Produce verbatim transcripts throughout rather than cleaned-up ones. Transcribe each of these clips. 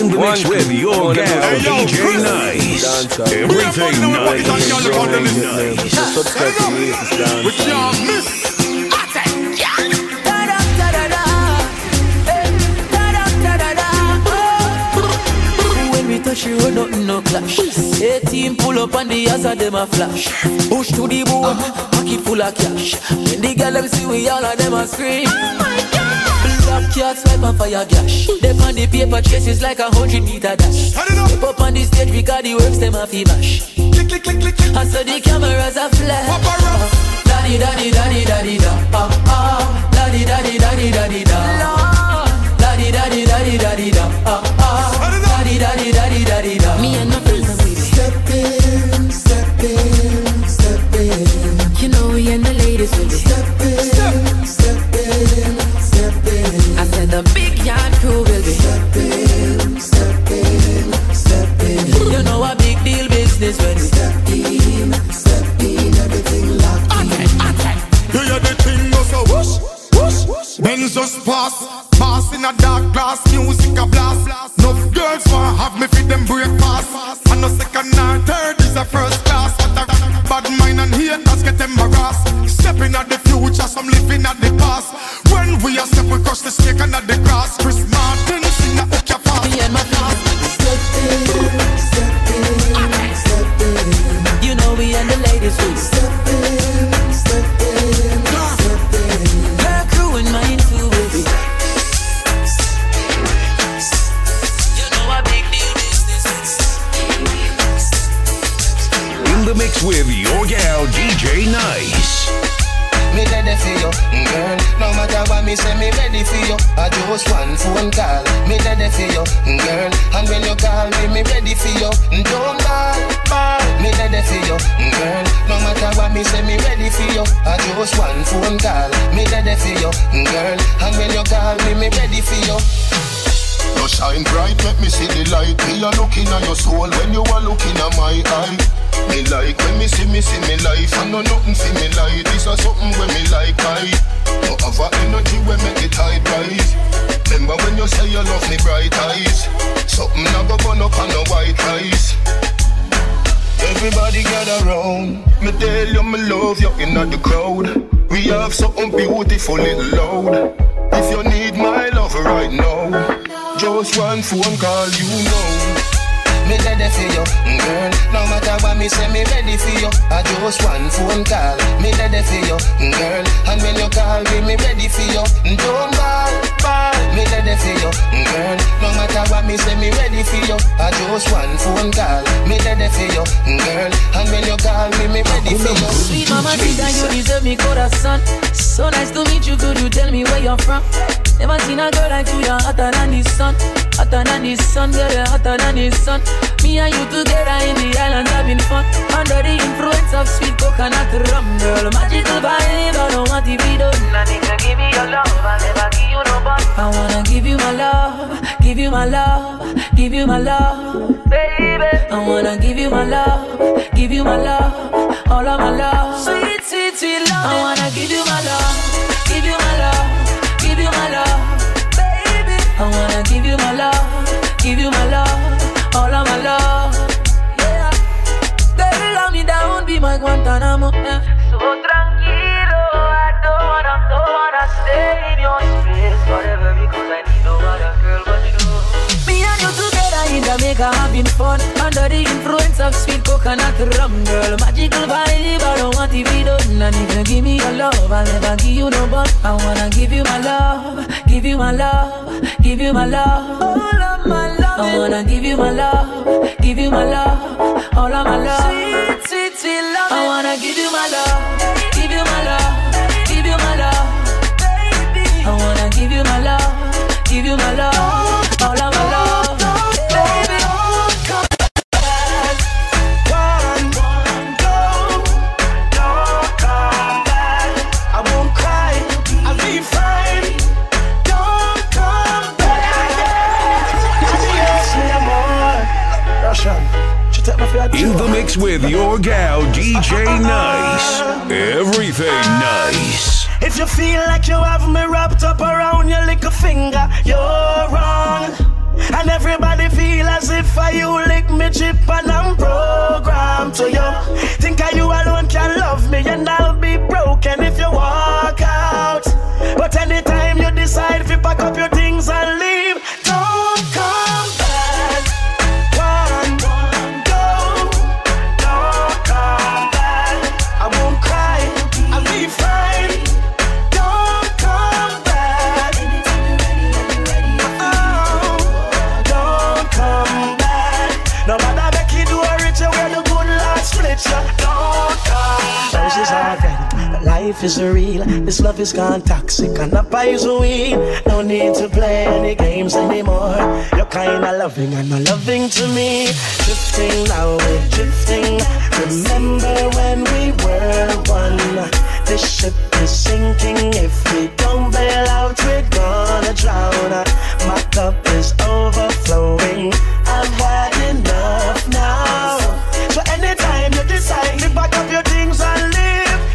In the mix with your gal, D J Nice. Everything nice. With your miss. She run nothing no clash. eighteen pull up and the hazard them a flash. Push to the boom, pocket full of cash. When the girl them see we all of them a scream. Oh my God! Black cats swipe and fire gash. They on the paper chases like a hundred meter dash. Step up on the stage because the works them a fi mash. Click click click click click. I saw the cameras a flash. Daddy daddy daddy daddy da. Ah ah. Daddy daddy daddy daddy da. Daddy daddy daddy daddy da. Ah ah. Daddy, daddy, daddy, daddy, da. Me and my friends are with it. Step in, step in, step in. You know we and the ladies with it. Step in, step, step in, step in. I said the big yard crew will be. Step in, step in, step in. You know a big deal business when we step in, step in, everything locked in. Okay, okay. You hear the thing go so whoosh, whoosh, whoosh. Benz just pass. Pass in a dark glass, music a blast. Enough girls want have me feed them breakfast. And no second nor third is a first class. But a bad mind and haters get embarrassed. Stepping at the future, some living at the past. When we are step, we crush the snake under the grass. Chris Martin, sing a hook your fast. Me and my class. Step in, step in, step in. You know we and the ladies will step in, step in, step in. Her crew and mine too will be. In the mix with your gal, D J Nice. Me ready for you, girl. No matter what me say, me ready for you. I just one phone call. Me ready for you, girl. And when you call me, me ready for you. Don't call, call. Me ready for you, girl. No matter what me say, me ready for you. I just one phone call. Me ready for you, girl. And when you call me, me ready for you. You shine bright, let me see the light. Me a looking at your soul when you are looking at my eye. Me like when me see me see me life. I know nothing see me like. This is something when me like I. No other energy when make the tide rise. Remember when you say you love me bright eyes. Something I go burn up on the white rice. Everybody gather round. Me tell you me love you in the crowd. We have something beautiful little loud. If you need my love right now, just one phone call, you know. Me ready for you, girl. No matter what me say, me ready for you. I just one phone call. Me ready for you, girl. And when you call me, me ready for you. Don't call, call. Me ready for you, girl. No matter what me say, me ready for you. I just one phone call. Me ready for you, girl. And when you call me, me ready for you. Sweet mama, think that you deserve me corazón. So nice to meet you. Could you tell me where you're from? Never seen a girl like you. You're hotter than the sun. Hotter than the sun, girl. You're hotter than the sun. Me and you together in the islands having fun. Under the influence of sweet coconut rum, girl. Magical vibe, I don't want to be done. I need to give me your love, I'll never give you no bun. I wanna give you my love, give you my love, give you my love, baby. I wanna give you my love, give you my love, all of my love. Sweet, sweet, sweet love. I wanna give you my love, give you my love, give you my love, baby. I wanna give you my love, give you my love, all of my love. Yeah. Baby, love me down, be my Guantanamo. Yeah. So tranquilo, I don't wanna, don't wanna stay in your space forever because I need no other girl but you. Me and you together in Jamaica having fun. Under the influence of sweet coconut rum, girl. Magical vibe, I don't want to be done. And if you give me your love, I'll never give you no bun. I wanna give you my love, give you my love, give you my love, all of my love. I wanna give you my love, give you my love, all of my love. Sweet, sweet, sweet love. I wanna give you my love, give you my love, give you my love, baby. I wanna give you my love, give you my love, all of my love, baby. Come back, one, one, go, don't come back. I won't cry, I'll be fine. Don't come back. In the mix with your gal, D J Nice. Everything nice. If you feel like you have me wrapped up around your little finger, you're wrong. And everybody feel as if I you lick me chip and I'm programmed to you. Think I you alone can love me and I'll be broken if you walk out. But anytime you decide if you pack up your things and leave, don't come back. One, one, go. Don't come back. I won't cry, I'll be fine. Don't come back. Oh, don't come back. No matter make you do a rich, where the good Lord split you. Don't come back. This is already. Life is real, this love is gone toxic and the poison weed. No need to play any games anymore. You're kinda loving and not loving to me. Drifting now, we're drifting. Remember when we were one. This ship is sinking. If we don't bail out, we're gonna drown. My cup is overflowing. I've had enough now. So anytime you decide to pack up your things and leave,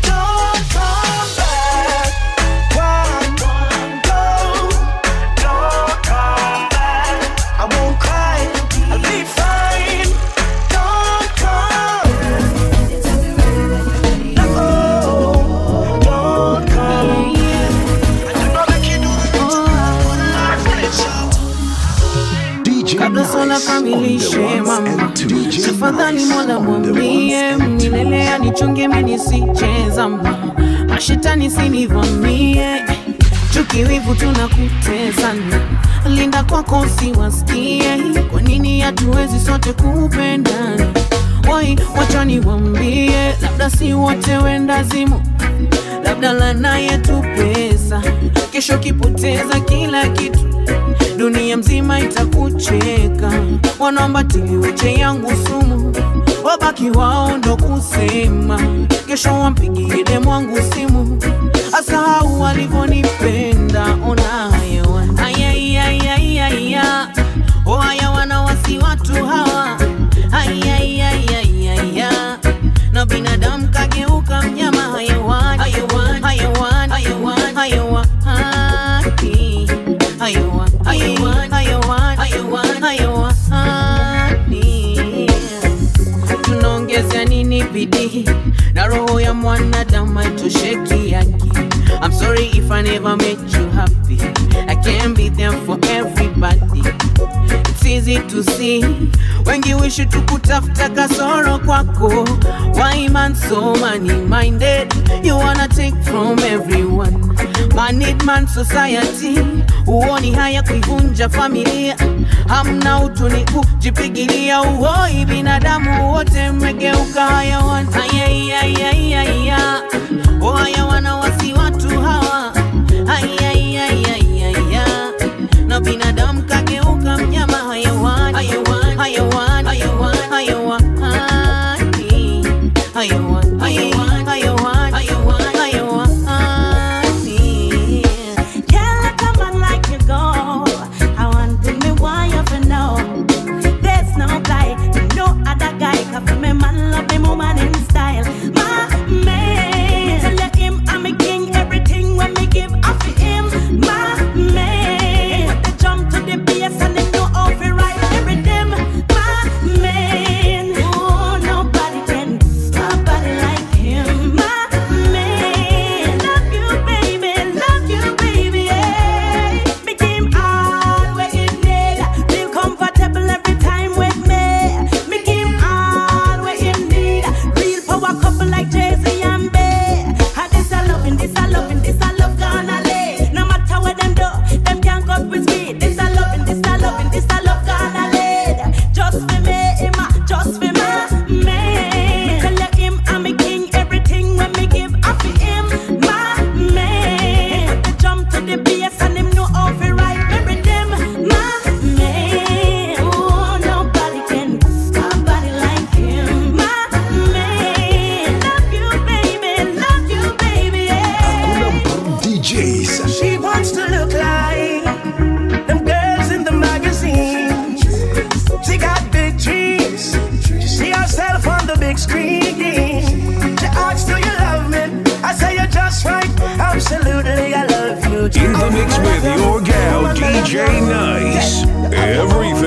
kabla sola kamilishe mama, tafadhali Mola mwambie mnilelea nichunge mimi nisicheza mama, mashetani sinivamie, chuki wivu tunakutezana, linda kwako usiwasikie, kwa nini hatuwezi sote kupendana? Wai wacha niwaambie, labda si wote wendazimu, labda lana yetu pesa, kesho kipoteza kila kitu, dunia mzima itakucheka. Wanaomba tiliweche yangu sumu, wabaki wao ndo kusema, kesho wampigie demu wangu simu, asahau walivyonipenda. Ona haya wana haya haya haya haya, oh haya wana wasi watu hawa haya haya haya haya, na binadamu kageuka mnyama. Hayawan hayawan hayawan hayawan hayawan hayawan hayawan hayawan hayawan hayawan. Tunaongeza nini bidii na roho ya mwanadamu haitosheki yake. I'm sorry if I never made you happy, I can't be there for everybody. It's easy to see, wengi wish to kutafuta kasoro kwako. Why man so money minded, you wanna take from everyone. Man need man society, uoni haya kuivunja familia. Hamna utu ni kujipigilia, uhoi binadamu wote mmegeuka hayawan. Haya haya haya haya, oh haya wana wasi watu hawa haya haya haya haya, na binadamu kageuka mnyama. Hayawan hayawan hayawan hayawan hayawan hayawan hayawan hayawan hayawan hayawan. Can't let a man like you go. I want to me why you for know. There's no guy, no other guy can feel me man love the woman in style. My man, me tell him I'm a king, everything when me give up to him.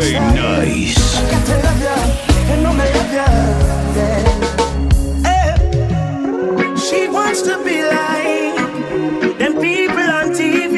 J Nice. Got to love ya, and know me love ya. Yeah. Hey. She wants to be like them people on T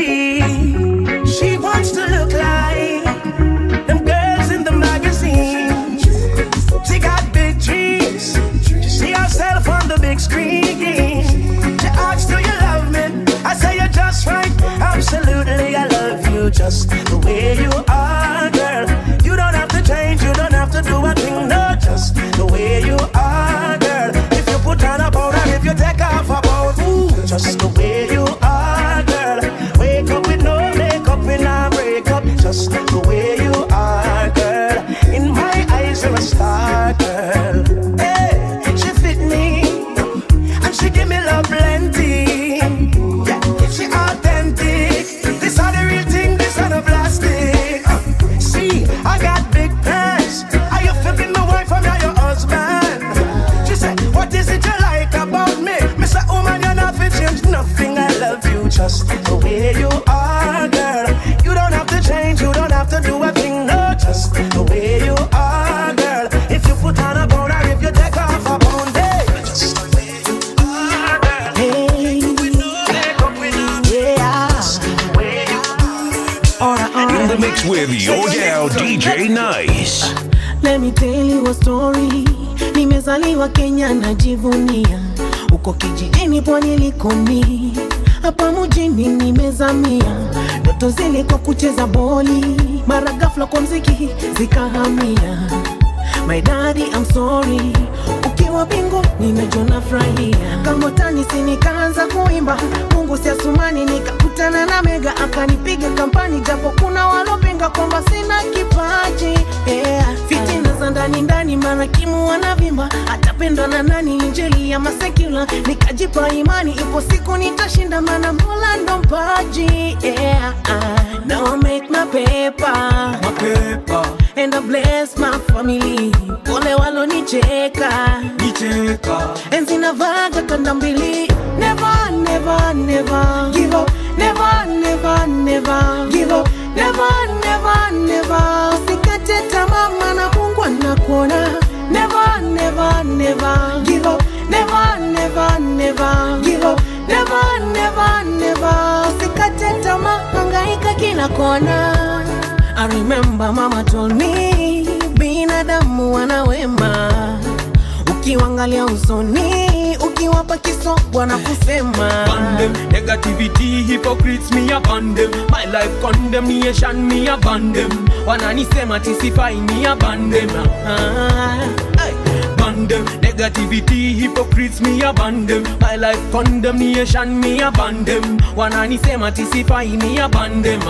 V. She wants to look like them girls in the magazine. She got big dreams. She see herself on the big screen. She asks, do you love me? I say you're just right. Absolutely, I love you just the way you are, girl. You don't have to change, you don't have to do a thing, no, just the way you are, girl. If you put on a powder, if you take off a bow, ooh, just the way you are, girl. Wake up with no makeup when I break up, just the way you are, girl. In my eyes, you're a star, girl. Hey, she fit me, and she give me love plenty. Yeah, she authentic. This are the real thing, this are the plastic. Uh, see, I got big plans. Are you flipping my wife or your husband? She said, what is it you like about me? Mister Woman, you're not fit change nothing. I love you just the way you are, girl. You don't have to change, you don't have to do a thing, no, just the way you are, girl. If you put on a bone or if you take off a bone, hey, just the way you are, girl. Hey, make up with you, yeah, just the way you are. In the mix with your gal D J Nice. Let me tell you a story. Nimezaliwa Kenya najivunia. Uko kijijini pwani likoni. Hapa mjini nimezamia. Ndoto zile kwa kucheza boli. Mara ghafla kwa mziki zikahamia. My daddy, I'm sorry. Ukiwa bingo nimejona frahia. Kama tanisi nikaanza kuimba. Mungu si asumani nikakutana na Mega akanipiga kampani, japo kuna walopinga kwamba sina kipaji. Yeah. Fitina za ndani ndani marakimu wanavimba. Atapendwa na nani injili ya masekula. Nikajipa imani ipo siku nitashinda maana Mola ndo mpaji. Yeah. Now I make my paper. My paper. And I bless my family. Ole walo nicheka Nicheka. Enzi navaga kanda mbili. Never, never, never give up. Never, never, never give up. Never, never, never usikate tamaa maana Mungu anakuona. Never, never, never give up. Never, never, never give up. Never, never, never usikate tamaa, hangaika kila kona. I remember mama told me binadamu wana wema. Ukiwangalia usoni, ukiwapa kiso wana kusema. Bandem, negativity, hypocrites me abandon. My life condemnation me abandon. Wananisema tisify me abandon. Hey. Bandem, negativity, hypocrites me abandon. My life condemnation me abandon. Wananisema tisify me abandon.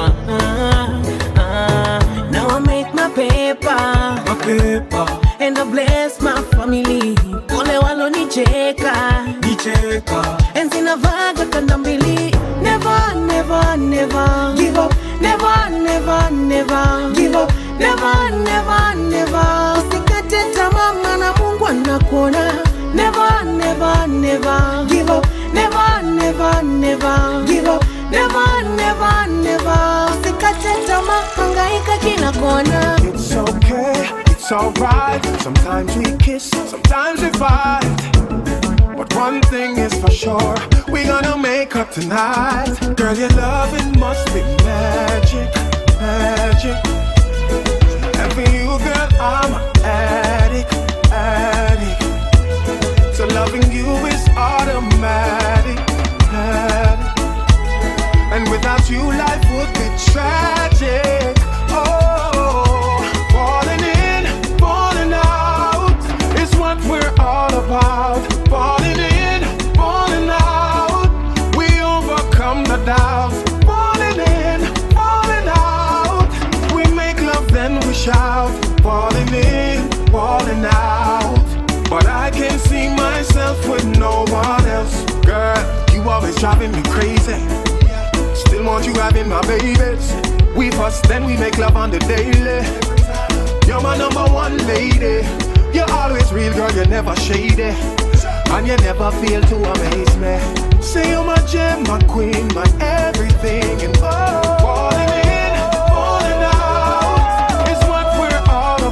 Now I make my paper. My paper. And I bless my family. Ole walo nicheka Nicheka. Enzi navaga kanda mbili. Never, never, never give up. Never, never, never give up. Never, never, never usikate tamaa maana Mungu anakuona. Never, never, never give up. Never, never, never give up. Never, never, never usikate tamaa, hangaika kila kona. It's okay, it's alright. Sometimes we kiss, sometimes we fight. But one thing is for sure, we gonna make up tonight. Girl, your loving must be magic, magic. And for you, girl, I'm an addict, addict. So loving you is automatic, automatic. And without you, life would be tragic. Oh, falling in, falling out is what we're all about. Falling in, falling out, we overcome the doubts. Falling in, falling out, we make love then we shout. Falling in, falling out, but I can't see myself with no one else. Girl, you always driving me crazy. Still want you having my babies. We fuss, then we make love on the daily. You're my number one lady. You're always real, girl, you're never shady. And you never fail to amaze me. Say you're my gem, my queen, my everything. And oh, falling in, falling out is what we're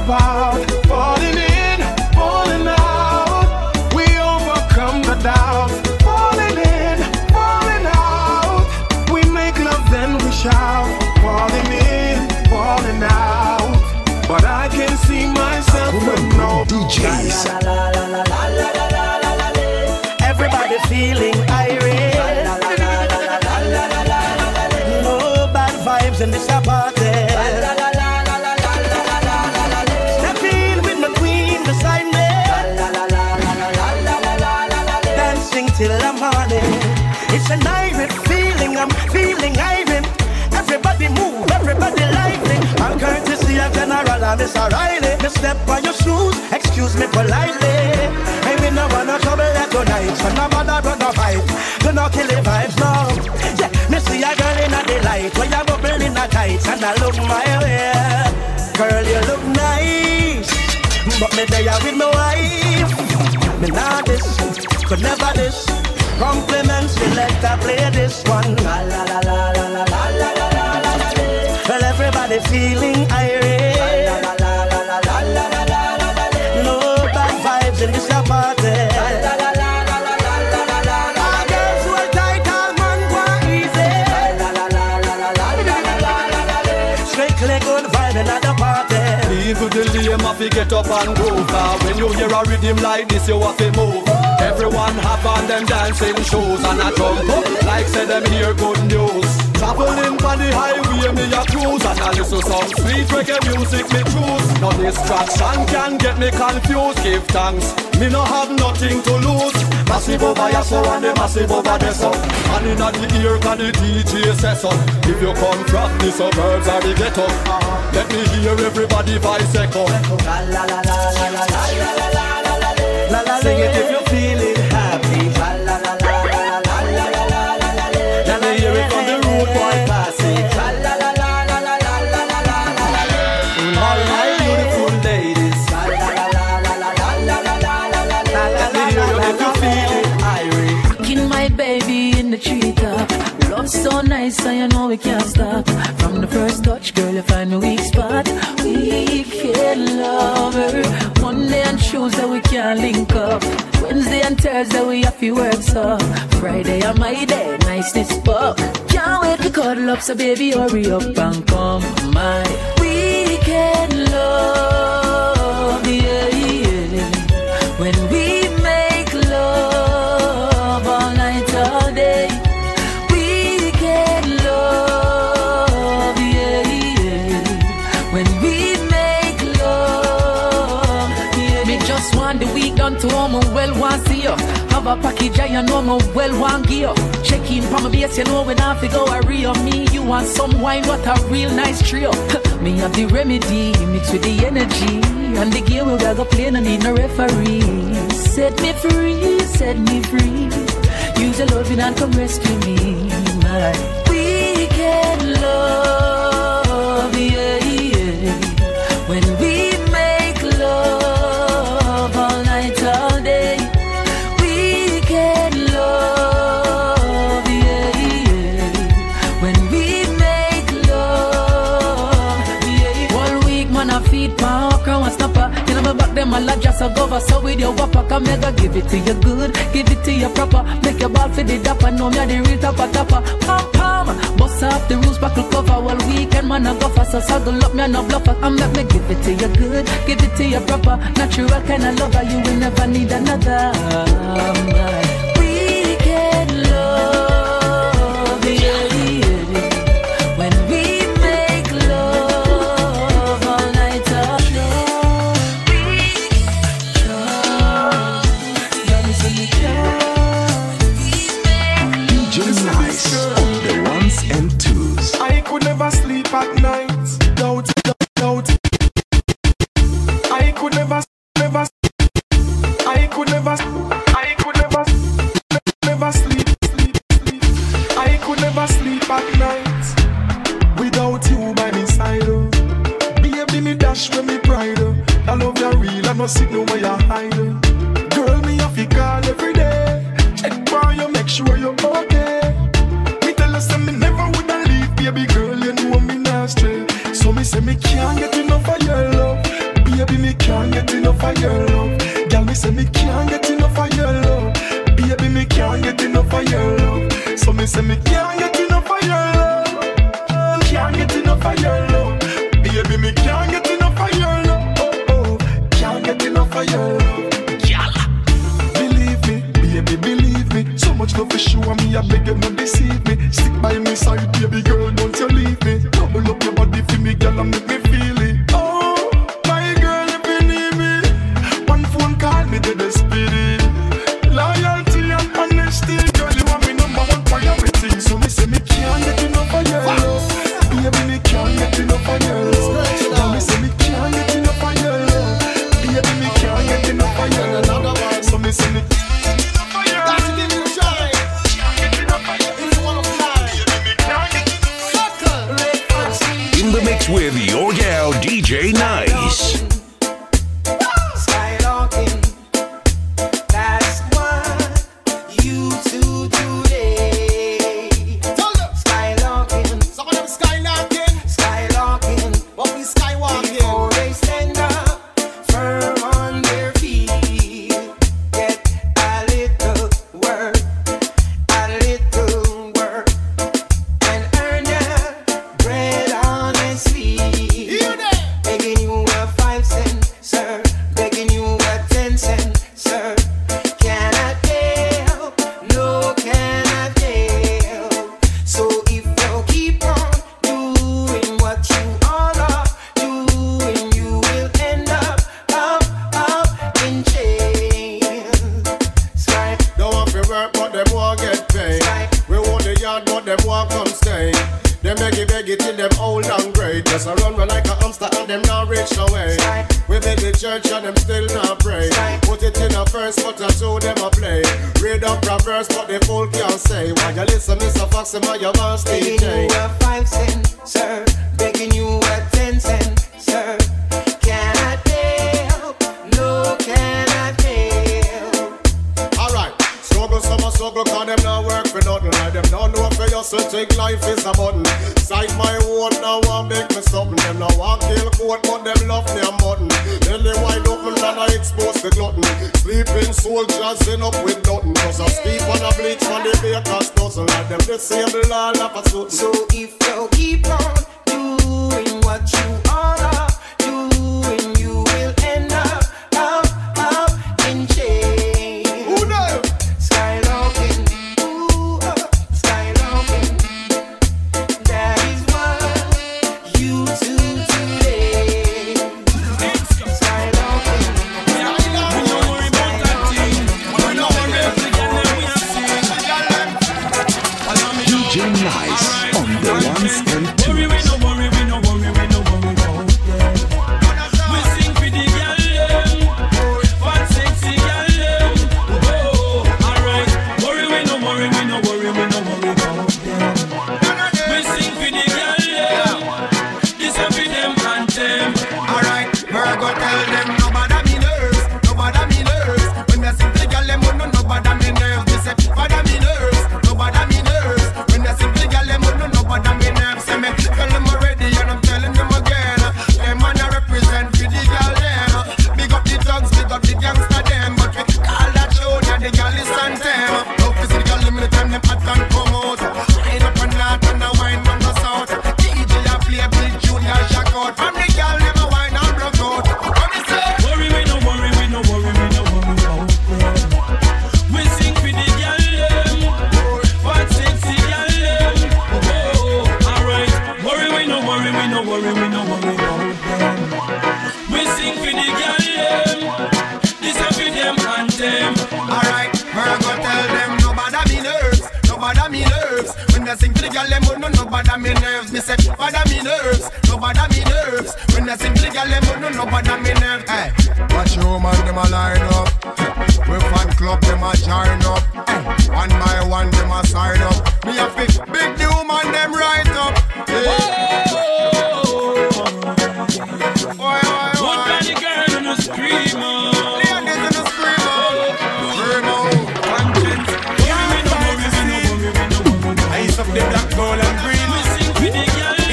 about falling in, falling out. We overcome the doubt. Falling in, falling out. We make love then we shout. Falling in, falling out. But I can see myself with no D Js. Everybody feeling irate. No bad vibes in this apartment. Step in with my queen beside me. Dancing till the morning. It's an irate feeling. I'm feeling irate. Everybody move, everybody lively. I'm courtesy of General and Miss O'Reilly. Me step on your shoes, excuse me politely. I mean no one no trouble let tonight. So no bother run no fight. Do not kill the vibes now. Yeah, me see a girl in a delight. When you bubble in a tights and I look my way. Girl, you look nice, but me there with my wife. Me not this, could never this. Compliments, selector, play this one. La la la la la la la la la la. Well, everybody feeling irate. La la la la la la la la la la. No bad vibes in this party. La la la la la la la la la. Our girls who are tight, all man go easy. La la la la la la la la la. Strictly good vibe in the party. Even the lame have to get up and go. Cause when you hear a rhythm like this, you have to move. Everyone have on them dancing shoes and a jump up like say them hear good news. Traveling on the highway, me a cruise and I listen some sweet reggae music me choose. No distraction can get me confused. Give thanks, me no have nothing to lose. Massive over here so and the massive over there so. And in the ear can the D J say so. If you come from the suburbs or the ghetto, let me hear everybody voice echo. La la la la la la la la la la. La la, sing it if you're feeling happy. La la la la la la la la la la la. Let me hear it from the road boy passing. La la la la la la la la la la la. All my beautiful ladies. La la la la la la la la la la. Let me hear you if you're feeling irate. Rocking my baby in the treetop. Love so nice, and you know we can't stop. From the first touch, girl, you find the weak spot. We can love her. Monday and Tuesday we can't link up. Wednesday and Thursday we have to work so. Friday and my day, nice this buck. Can't wait to cuddle up, so baby hurry up and come. My weekend love, yeah, yeah. When we make love all night, all day. The week done to all my well want see you. Have a package I know my well want gear. Check in from my base, you know when I have to go a real me. You want some wine, what a real nice trio. Me have the remedy, mixed with the energy. And the game we gotta play, no need no referee. Set me free, set me free. Use your loving and come rescue me. My weekend love, yeah, yeah. When we make love all night, all day, we can love, yeah, yeah. When we make love, yeah. One week, man, I feed my okra and snapper. You know, back them, I like just a gover. So with your whopper, come mega, give it to you good, give it to you proper. Make your ball for the dapper, know me, the real tapper, tapper. Pam, pam, bust up the rules, buckle cover. All weekend, man, I go fast, so saddle up, me, no bluffer. I'm let me give it to you good, give it to you proper. Natural kind of lover, you will never need another. Weekend love, yeah, yeah. When we make love all night, all day. D J Nice on the ones and twos. I could never sleep at night. Doubt, doubt, doubt. I could never, never. I could never, I could never, never sleep, sleep, sleep. I could never sleep at night without you by my side. Oh. Baby, me dash when me pride. Oh. I love you real, I no sit no where you hide. Oh. Girl, me have to call every day. Check for you, make sure you're okay. Me tell you, say me never woulda leave, baby girl, you know me not stray. So me say me can't get enough of your love. Baby, of your love. Girl, me say me can't get enough of your love. Baby, me can't get enough of your love. So me say me can't get enough of your love. Can't get enough of your love. Baby, me can't get enough of your love. Oh, oh, can't get enough of your love. Girl, believe me, baby, believe me. So much love for sure me, I beg you not deceive me. Stick by me side, baby girl, don't you leave me. Double up your body for me, girl, and make me feel it. Oh, my girl, if you need me, one phone call me to the spirit. Loyalty and honesty, girl, you want me number one priority. So me say me can't get enough of your love. Baby, me can't get enough of your love. Now me say me can't get enough of your love. Baby, me can't get enough of your love. So me say me can't get enough of your love. Got to give me a try. Can't get enough of your love. It's one of mine. Baby, me can't get enough. In the mix with your gal D J Nice.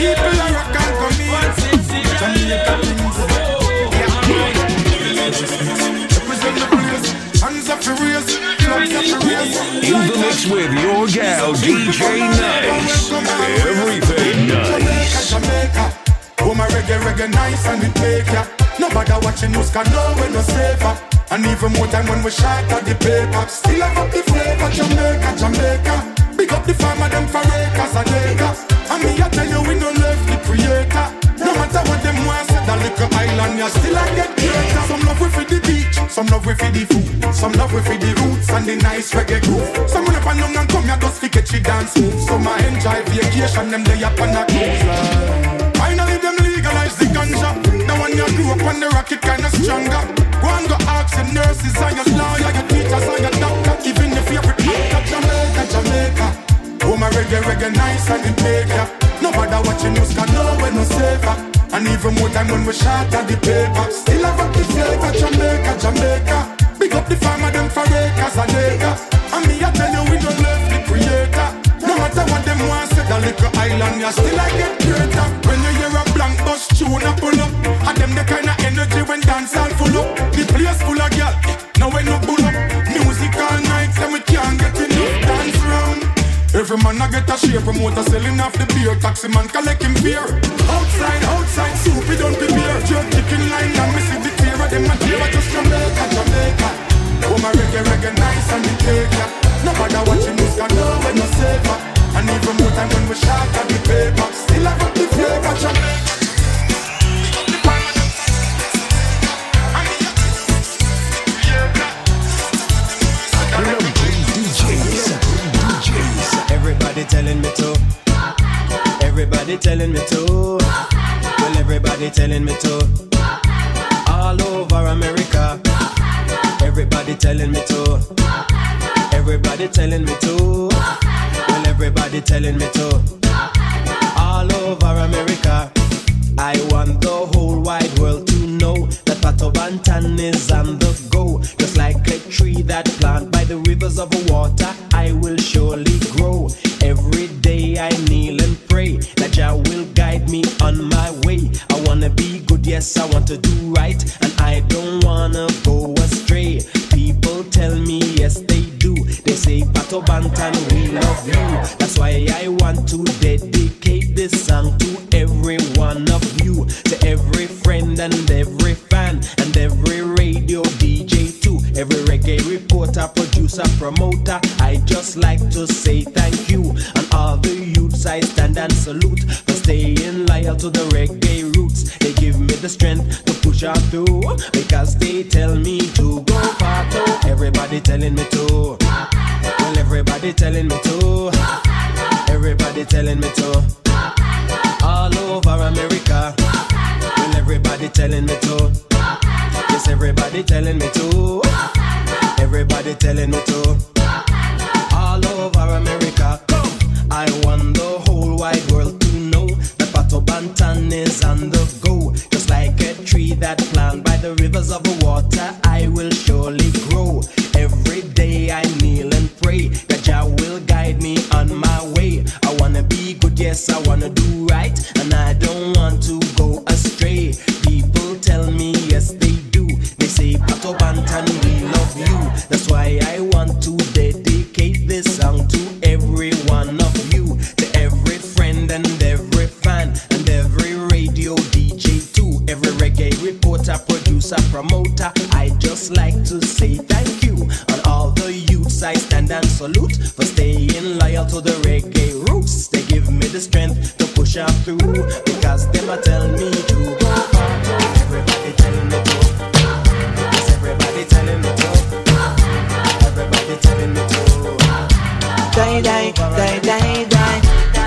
Just gal, D J Nice. Everything nice. Jamaica, oh my reggae, reggae nice and it make ya. Nobody watching news can know when you're safer. And even more time when we shot at the paper. Still have up the flavor, Jamaica, Jamaica. Big up the farmer, them for acres and acres. And me I tell you we no left the creator. No matter what them want, say that little island, you still I get greater. Some love we for the beach, some love we for the food, some love we for the roots and the nice reggae groove. Some when up and down and come here just to get you dance move. Some I enjoy vacation, them lay up on a cruise line. Finally them legalize the ganja. Now when you grew up on the rocket kinda stronger. Go and go ask your nurses and your lawyer, your teachers and your doctor. Even your favorite actor, Jamaica, Jamaica. Oh my reggae, reggae nice and it make ya. Nobody watching news can know when no safer. And even more time when we shot at the paper. Still have up the flavor, Jamaica, Jamaica. Big up the farmer, them for acres and acres. And me I tell you we don't left the creator. No matter what them want, say the little island, you still I get greater. When you hear a blank bus tune a pull up, and them the kind of energy when dance all full up. The place full of girl, now we no pull up. Music all night, then we can't get enough dance round. Every man I get a share, promoter selling off the beer. Taxi man collect him beer. Outside, outside, soup, we don't prepare. Jerk chicken line and me see the tear of them a tear. Just Jamaica, Jamaica. Oh my reggae, reggae nice and the cake, yeah. Nobody watching news can know when no safer. And even more time when we shot at the paper. Still have got the flavor, Jamaica. Everybody telling me to. Everybody telling me to. Well, everybody telling me to. All over America. Everybody telling me to. Everybody telling me to. Well, everybody telling me to. All over America. I want the whole wide world to know that Pato Banton is on the go. Just like a tree that planted by the rivers of water, I will surely grow. Every day I kneel and pray that Jah will guide me on my way. I wanna be good, yes, I want to do right, and I don't wanna go astray. People tell me, yes, they do. They say, Pato Banton, we love you. That's why I want to dedicate this song to every one of you, to every friend and every fan, and every radio D J too, every reggae reporter, producer, promoter. I just like to say thank you. And all the youths I stand and salute for staying loyal to the reggae roots. They give me the strength to push on through, because they tell me to go Pato. Everybody telling me to. Well, everybody telling me to. Everybody telling me to. All over America. Well, everybody telling me to. Yes, everybody telling me to. Everybody telling me to. All over America. Come. I want the whole wide world to know that Pato Banton is on the go. Just like a tree that planted by the rivers of the water, I will surely grow. Every day I kneel and pray that Jah will guide me on my way. I wanna be good, yes, I wanna do right, and I don't want to go astray. People tell me, yes, they do. They say, Pato Banton, we love you. That's why I want to dedicate this song to every one of you, to every friend and every fan, and every radio D J too, every reggae reporter, producer, promoter. I just like to say thank you. And all the youths I stand and salute for staying loyal to the reggae roots. They give me the strength to push on through, because them a tell me to go Pato. Everybody telling me to. Yes, everybody telling me to. Everybody telling me to. Die, die, die, die, die.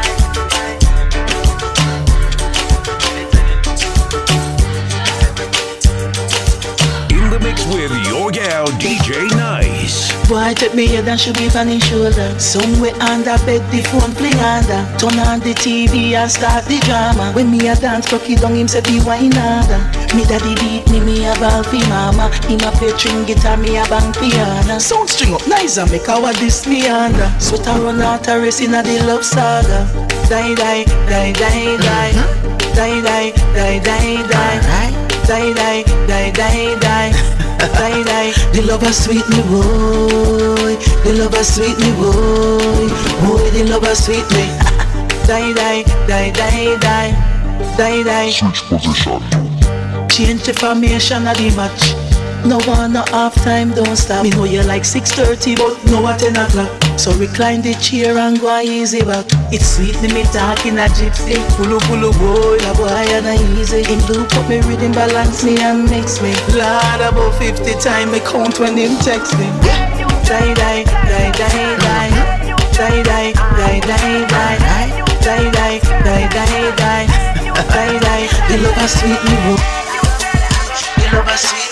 In the mix with your gal, D J Nice. Boy, take me head and should be on his shoulder. Somewhere under bed, the phone play under. Turn on the T V and start the drama. When me a dance, cocky down, him say be wine harder. Me daddy beat me, me a ball fi mama. Him a play string guitar, me a bang piano. Sound string up nice and make our this me under. Sweat a run out a race in a the love saga. Die, die, die, die, die. Die, die, die, die, die. Die, die, die, die, die. Die, die, The lover sweet me boy, the lover sweet me boy, boy the lover sweet me. Die die die die die die die. Switch position. Change the formation of the match. No one, no half time, don't stop. Me know you like six thirty, but no at ten o'clock. So recline the chair and go easy back. It's sweet me talking a gypsy. Pulu pulu boy, a boy and a easy. In blue put me rhythm, balance me and mix me. Lord about fifty times me count when him text me. Die die die die die die die die die die die die die die die die die. The love is sweet me boy. The love is sweet.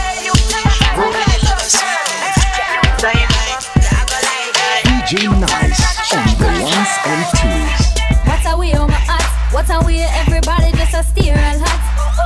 D J Nice on the ones and twos. What's a way on my heart? What's a way everybody just a steer and hot?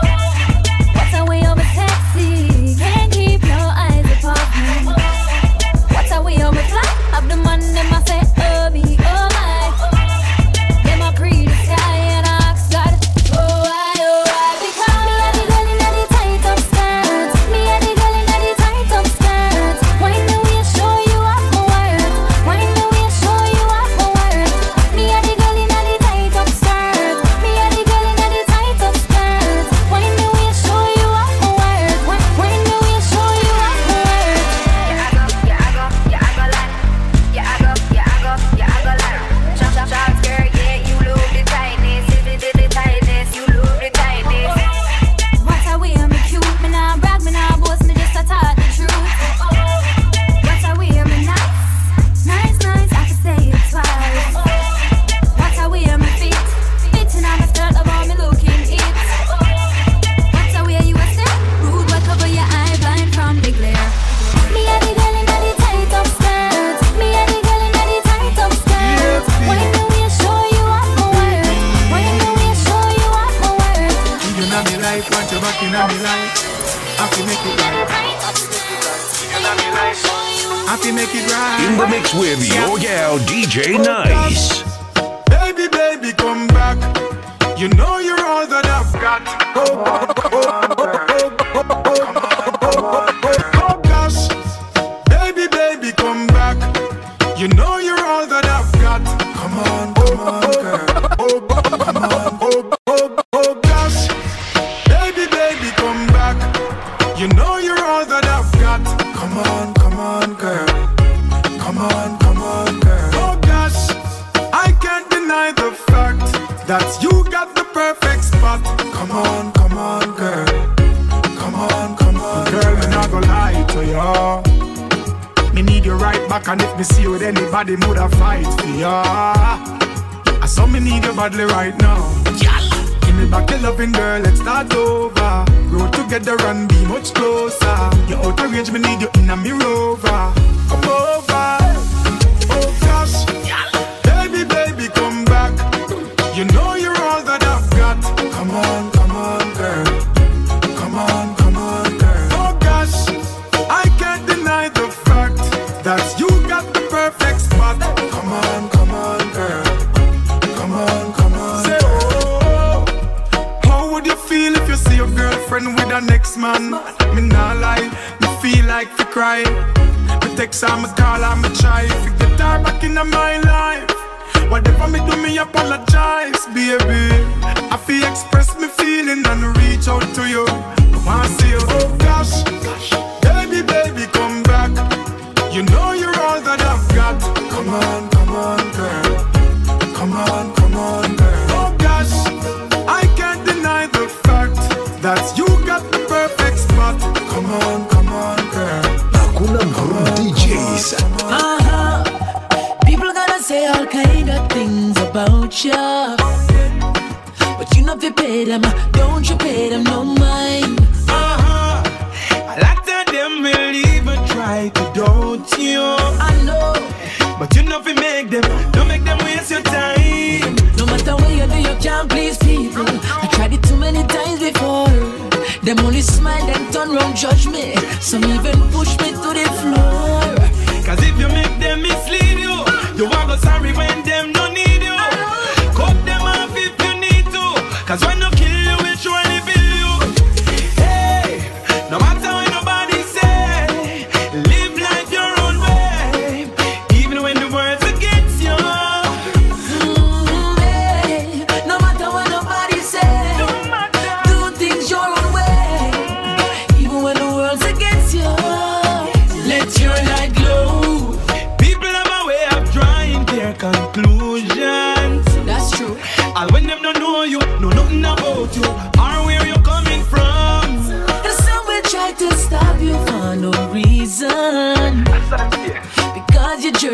What's a way on my sexy? Can't keep no eyes apart me. What's a way on my fly? Have the man them I say oh me, oh my. Them I creed the sky and I ask God, oh I, oh I. Because me a the girl in the tight up skirts. Me a the girl in the tight up skirts. Why do we show you off my work? Why do we show you off my work? Me a the girl in the tight up skirts. Me a the girl in the tight up skirts. Why do we show you off my work? Why, why do we show you off my work? Yeah I go, yeah I go, yeah I go like, yeah I go, yeah I go, yeah I go like. Short, short, short skirt, yeah you love the tightness, the, the, the tightness, you love the tightness. What's a way me cute, me nah brag, me nah boast, me just a talk the truth. What's a way me nice, nice, nice, I can say it twice. What's a way me fit, fitting on my skirt about me looking it. What's a way you a step, rude but cover your eye blind from the glare. Me a the girl in the tight up skirts. Me a the girl in the tight up skirts. Why do we show you off my work? Why do we show you off my work? You know me life, want you back in me life. I feel make it right. You know me life, I feel make it right. In the mix with your gal D J Nice. Baby, baby, come back. You know you're all that I've got. Oh, oh, oh, oh, oh, oh, oh, oh, gosh. Baby, baby, come back. You know you're all that I've got. Come on, come on, girl. Oh, oh, come on, oh, oh, oh, gosh. Baby, baby, come back. You know you're all that I've got. Come on, come on, girl. Come on, come on, girl. Oh gosh, I can't deny the fact that you got the perfect spot. Come on, come on, girl. Come on, come on, girl. Me not gonna lie to you. Me need you right back, and if me see you with anybody, woulda fight for ya. I saw me need you badly right now. Give me back your loving, girl. Let's start over. Grow together and be much closer. You're out of range, me need you in a me rover. Come over. Oh gosh, baby, baby, come back. You know you're all that I've got. Come on, come on, girl. Come on, come on, girl. Oh gosh, I can't deny the fact that you got the perfect spot. Come on, come on, girl. Come on, come on. Say, oh, how would you feel if you see your girlfriend with her next man? Me nah lie, me feel like to cry. Me text her, me call her, me try to get her back in my life. Whatever me do, me apologize, baby. I feel express me feeling and reach out to you. I wanna see you, oh gosh. Baby, baby, come back. You know you're all that I've got. Come on, come on, girl. Come on, come on, girl. Oh gosh, I can't deny the fact that you got the perfect spot. Come on, come on, girl. D Js. Uh-huh. People gonna say all kind of things about ya, but you know if you pay them, don't you pay them no mind. Uh-huh. I like that them will even try to doubt you. I know, but you know if you make them, don't make them waste your time. no matter what you do, you can't please people. I tried it too many times before. Them only smile and turn round judge me. Some even push me to the floor. Cause if you make them mislead you, you won't go sorry when them don't need you. Cut them off if you need to. Cause when you kill you, we'll surely feel you. Hey, no matter what nobody say,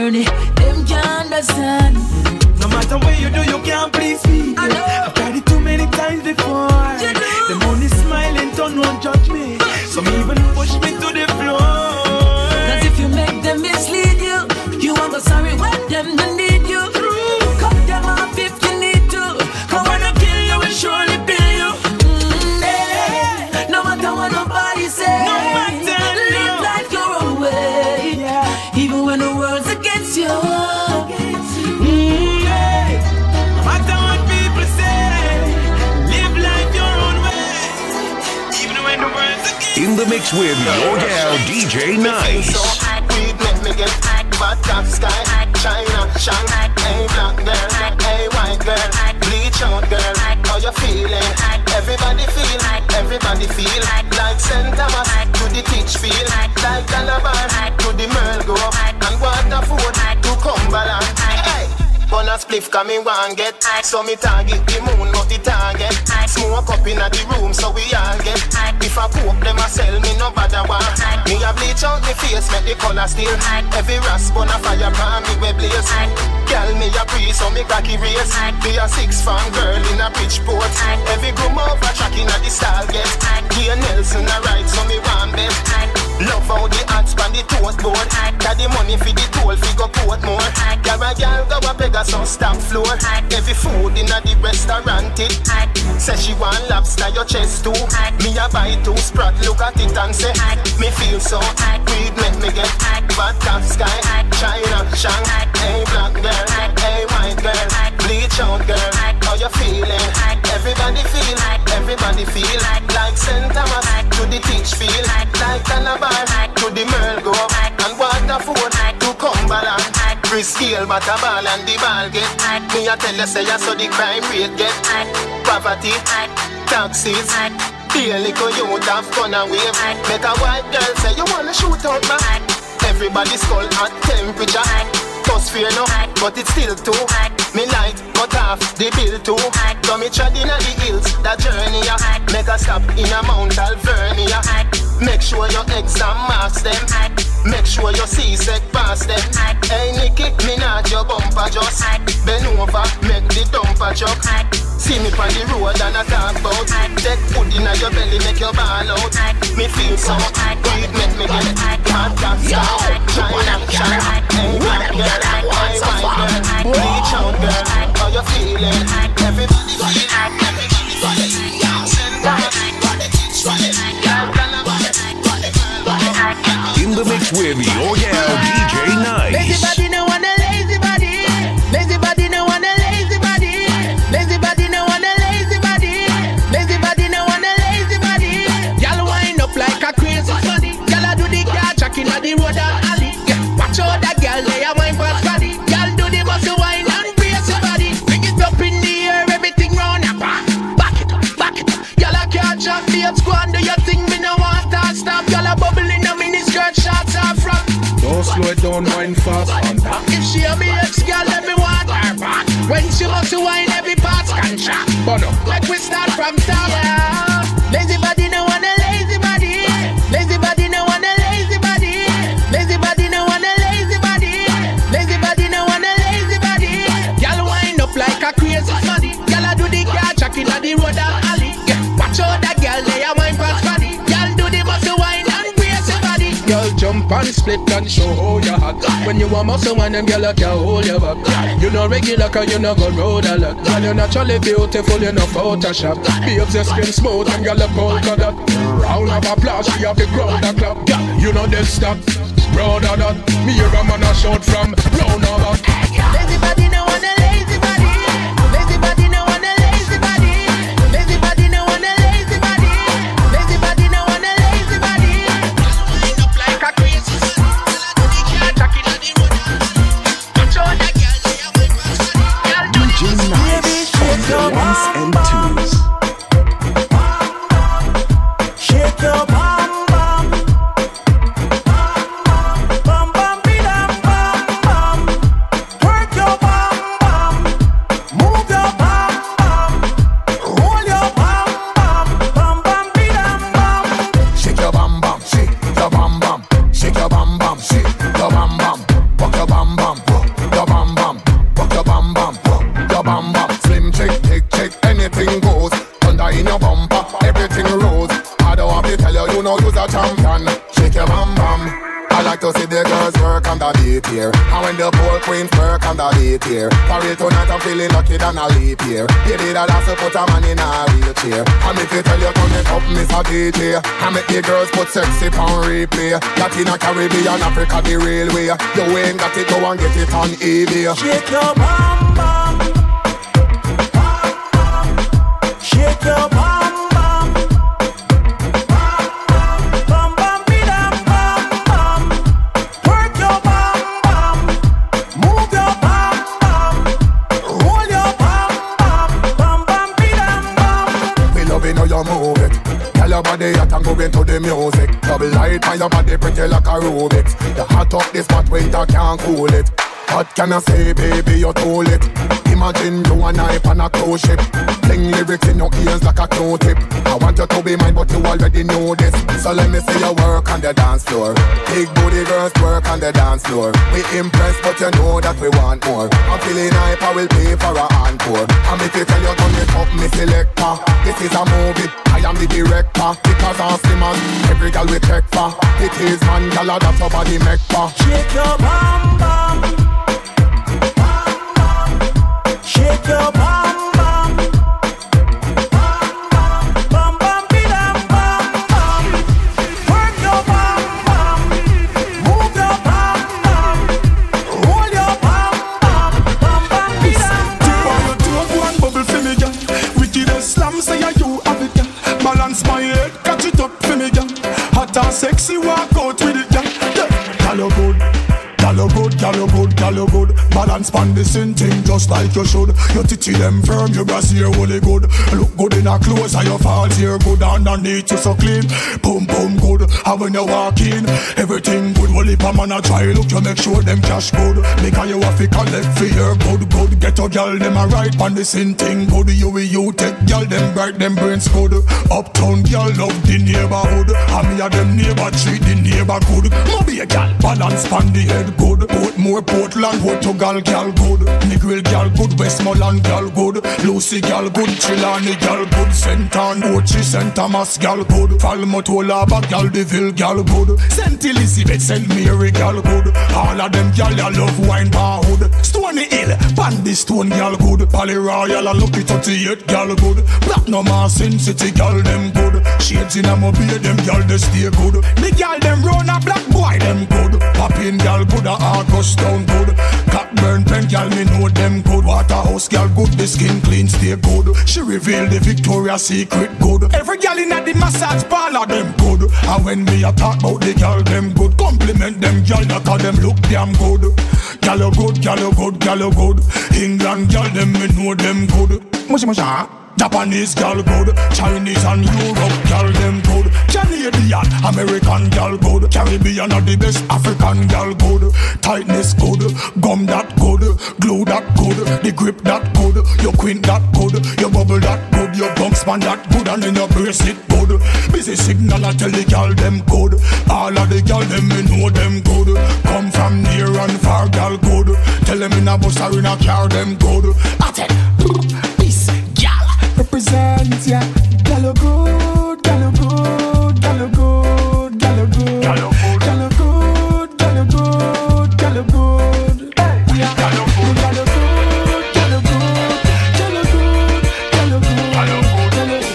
journey, them can't understand. No matter what you do, you can't please me. I've tried it too many times before. Them only smiling, don't want judge me. Some even push me to the floor. Cause if you make them mislead you, you won't go sorry when them don't need you. Cut them off if you need to. Cause when I kill you, we surely bill you. Mm, hey, no matter what nobody say, no matter, live no. life your own way. Yeah. Even when the world's against you. Mm, hey. No matter what people say, live life your own way. Even when the world's against you. In the mix with your gal, D J Nice. Weed make me get bad top sky, China, shine, hey black girl, hey white girl, bleach out girl, how you feeling? Everybody feel, everybody feel, like Saint Thomas to the teach feel, like Calabar to the Merle go, and Waterford to Cumberland. Hey! Bun a spliff cause me want get. So me target the moon not the target. Smoke up in the room so we all get. If I cook them a sell me no bother one. Me a bleach out me face make the color still. Every rasp on a fire pan me we blaze. Girl me a pre so me cocky race. Be a six fan girl in a Bridgeport. Every groom over track in a the style get. Gia Nelson a ride so me want bet. Love how the hats pan the toast board. Got the money for the toll fi go port more. Girl a girl go a beg so stop floor. Every food in a the restaurant it. Say she want lobster your chest too. Me a buy two sprat look at it and say me feel so weed make me get bad top sky. China shang, hey black girl, hey white girl, bleach out girl, how you feeling? Everybody feel, everybody feel like Saint Thomas to the teach feel, like Calabar to the Merle go, and Waterford to Cumberland. Free scale but a ball and the ball get. Me a tell you say ya so the crime rate get. Poverty, taxes, daily go youth have fun and wave. Make a white girl say you wanna shoot out man. Everybody skull at temperature. Cause fear no, but it's still too. Me light cut off the bill too. So me trod inna the hills, that journey ya. Make a stop in a Mount Alvernia. Make sure your exam marks them. Make sure your C-sec pass them. Hey Nicky, me not your bumper just. Bend over, make the dumper chuck. See me on the road and I talk about. Take food inna your belly, make your ball out. Me feel so, weed make me get hot gas down. China, China, hey black girl, hey white girl, bleach out girl, how you feeling? Everybody feel, everybody feel. Send out, In the mix with your gal, D J Nice. Lazy body no want a lazy body. Lazy body no want a lazy body. Lazy body no want a lazy body. Lazy body no want a lazy body. Y'all wind up like a crazy bunny. Y'all a do the car track inna the road and alley. Yeah, watch out that girl lay a wine past body. Y'all do the muscle wine and brace your body. Bring it up in the air, everything round your back. Back it up, back it up. Y'all a can't drop the up squad. Do your thing, me no want to stop. Y'all a bubble in a mini skirt, shots are front. Don't slow it down, wine fast on that. If she a me ex girl, let me want her back. When she wants to wine, every part's contract. Bono. Like we start from top. Yeah. Lazy body no want a lazy body. Lazy body no want a lazy body. Lazy body no want a lazy body. Lazy body no want a lazy body. Y'all wind up like a crazy bunny. Y'all a do the car track inna the road and alley. Yeah. Watch out that girl, lay a wine past body. Y'all do the muscle wine and brace your body. Girl jump and split and show how you hot. When you a muscle man, them girl can hold your back. You no regular cause you no go road a lot. Girl you naturally beautiful, you no Photoshop. Babes you spin smooth, them girl a polka dot. Round of applause, we have the crowd a clap. You know they stop, proud of that. Me hear a man a shout from round about. Lazy body no want a lazy body. Lazy body no want a lazy body. Lazy body no want a lazy body. Lazy body no want a lazy body. Wind up like a crazy bunny. Can't track it on the road. Watch out that girl, lay a wine past body. Girl do D J Nice on the ones and twos. Shake your bum bum. Bum bum be dum bum bum. Work your bum. champion. Shake your bam bam. I like to see the girls work on the beat here. And when the pole queens work on the beat here. For real tonight I'm feeling lucky than a leap year. Baby that has to put a man in a wheelchair. And if you tell you turn it up, Mister D J, I make the girls put sexy on replay. Latina, Caribbean, Africa the railway. You ain't got it, go and get it on eBay. Shake your bam bam. Shake your bam. Move it. Tell your body hot and go into the music. Double light on your body pretty like a Rubik's. You hot up this spot, winter can't cool it. What can I say, baby, you too lit. Imagine you and I on a cruise ship. Fling lyrics in your ears like a Q-tip. I want you to be mine, but you already know this. So let me see your work on the dance floor. Big booty girls work on the dance floor. We impressed, but you know that we want more. I'm feeling hype, I will pay for a encore. And if you tell you turn it up, me selector. This is a movie, I am the director. Because I'm slim and every girl we check for. It is man, girl, that's your body make for. Shake your bam bam. Shake your bam bam. Bam bam bidam bam bam. Work your bam bam. Move your bam bam. Roll your bam bam. Bam bam bidam bam. Tip on your toe, one bubble for me, girl. Wicked slam, say you have it, girl. Balance my head, catch it up for me, girl. Hot and sexy, walk out with it, girl. Girl, you good. Girl, you good, girl, you good, girl, you good. Balance pan the same thing just like you should. Your titty them firm, your brass here really good. Look good in a clothes and your falls here good. Underneath you so clean, boom boom good. And when you walk in, everything good. Well if a man a try look, you make sure them cash good. Because you have to collect for your good good. Get your girl them a right pan the same thing good. You will you take girl them bright them brains good. Uptown girl love the neighborhood. And me a them neighbor treat the neighbor good. Moby a girl balance pan the head good. Portmore, Portland, Portugal, gal good. Negril, gal good. Westmoreland, gal good. Lucy, gal good. Trelawney, gal good. Saint Anne, Ochi, Saint Thomas, gal good. Falmouth, but gal Deville, gal good. Saint Elizabeth, Saint Mary, gal good. All of them gal, I love wine bar hood. Stony Hill, Bandy Stone, gal good. Pally Royal, I look it thirty-eight, gal good. Platinum, Sin City, gal them good. Shades in a mobile, them gal they stay good. The gal them run a black boy, them good. Poppin' gal good. August down good. Cockburn pen gal me know them good. Waterhouse gal good. The skin clean stay good. She revealed the Victoria's Secret good. Every gal in at the massage parlor them good. And when me a talk about the gal them good, compliment them gal cause them look damn good. Gal you good, gal you good, gal you good. England gal them me know them good. Musha musha. Japanese gal good, Chinese and Europe gal them good, Canadian, American gal good, Caribbean are the best, African gal good, tightness good, gum that good, glue that good, the grip that good, your queen that good, your bubble that good, your bump span that good, and then your bracelet good. Busy signal I tell the gal them good, all of the gal them me know them good. Come from near and far gal good, tell them in a bus or in a car them good. I tell peace gal. Represent, yeah. Gal you good, gal you good, gal you good, gal you good, gal you good, gal you good, gal you good, yeah. Gal you good, gal you good, gal you good, gal you good, gal you good, gal you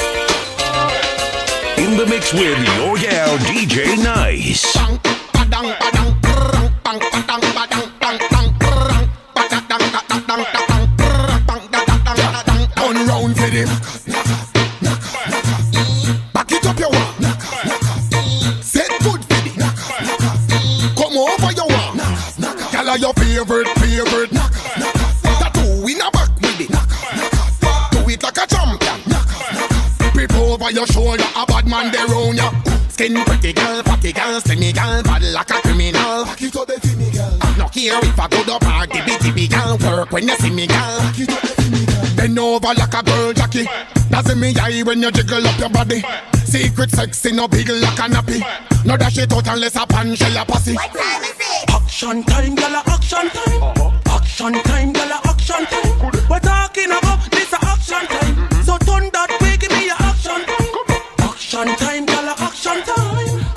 good. In the mix with your gal D J Nice. Back it up your wall. Set good for it. Come over your wall. Girl are your favorite, favorite. Tattoo in a back with it. Do it like a champion. Grip over your shoulder, a bad man there round ya. Skin pretty girl, fatty girl, slimmy girl, bad like a criminal. Back it up the timmy girl. I'm not here if I go to party, bitty big girl. Work when you see me girl. Back it up the timmy girl. Bend over like a girl Jackie. That's in me eye when you jiggle up your body. Secret sexy no big like a nappy. No dash it out unless a pan shell a pussy. Action time, gala, action time. Uh-huh. Action time, gala, action time. We're talking about this a action time. So turn that way, give me your action time. Action time, gala, action time.